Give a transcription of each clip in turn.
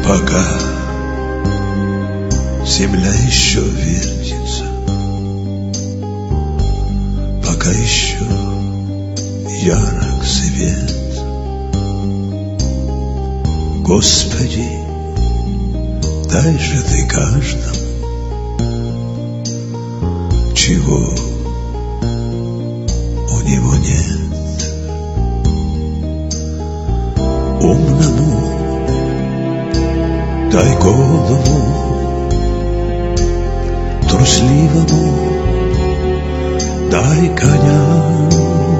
Пока земля еще вертится, пока еще ярок свет, Господи, дай же Ты каждому, чего у него нет. Умному дай голову, трусливому дай коня,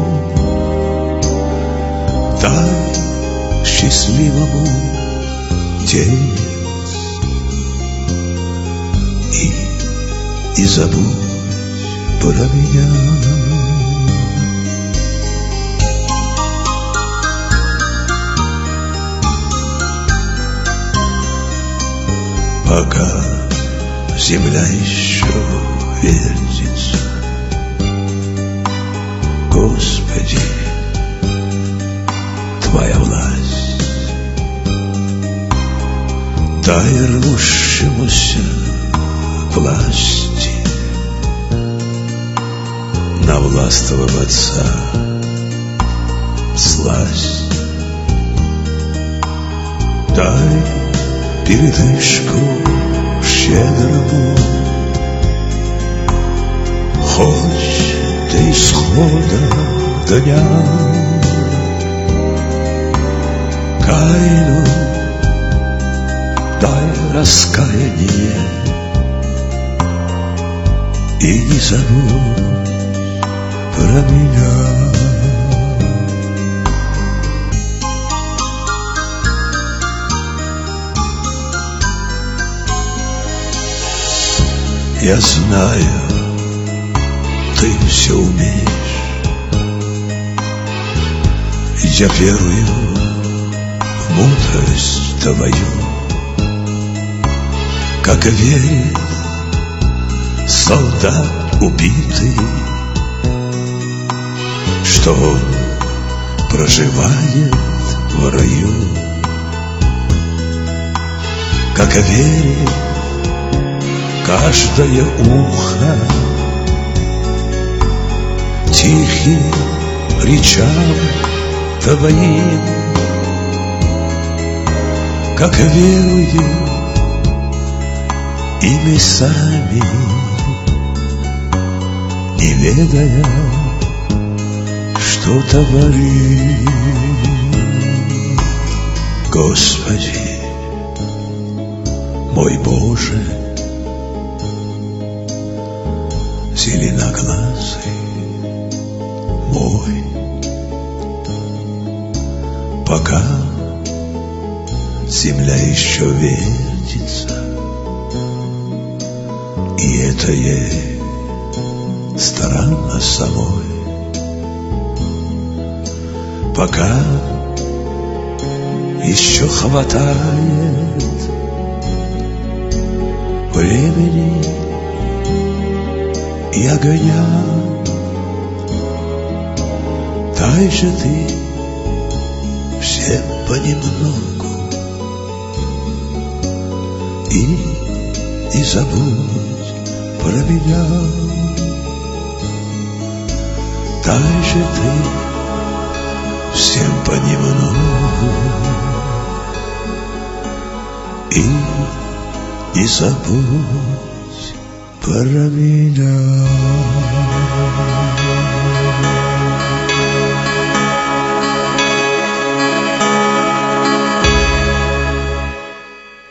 дай счастливому денец и забудь про меня. Пока земля еще вертится, Господи, Твоя власть, дай рвущемуся к власти навластвоваться сласть, дай передышку щедрому, хоть до исхода дня. Каину дай раскаяние и не забудь про меня. Я знаю, Ты все умеешь, я верую в мудрость Твою, как верит солдат убитый, что он проживает в раю, как верит каждое ухо тихим речам Твоим, как веруем и мы сами, не ведая, что творим. Господи, мой Боже, зеленоглазый мой, пока земля еще вертится, и это ей странно самой, пока еще хватает времени и огня, дай же Ты всем понемногу и забудь про меня. Дай же Ты всем понемногу и забудь про меня.